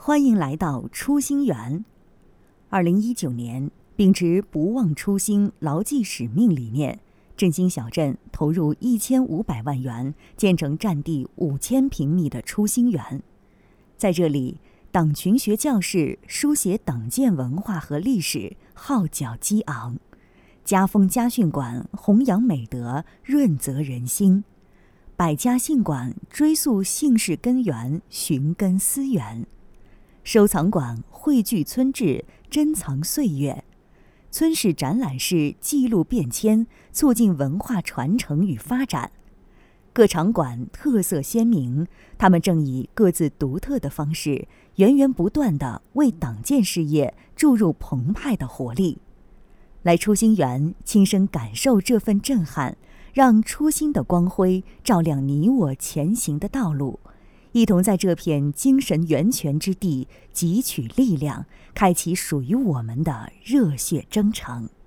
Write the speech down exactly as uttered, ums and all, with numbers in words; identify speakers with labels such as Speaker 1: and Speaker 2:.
Speaker 1: 欢迎来到初心园。二零一九年，秉持不忘初心、牢记使命理念，振兴小镇投入一千五百万元建成占地五千平米的初心园。在这里，党群学教室书写党建文化和历史，号角激昂；家风家训馆弘扬美德，润泽人心；百家姓馆追溯姓氏根源，寻根思源；收藏馆汇聚村志，珍藏岁月；村史展览室记录变迁，促进文化传承与发展。各场馆特色鲜明，他们正以各自独特的方式，源源不断地为党建事业注入澎湃的活力。来初心园，亲身感受这份震撼，让初心的光辉照亮你我前行的道路，一同在这片精神源泉之地汲取力量，开启属于我们的热血征程。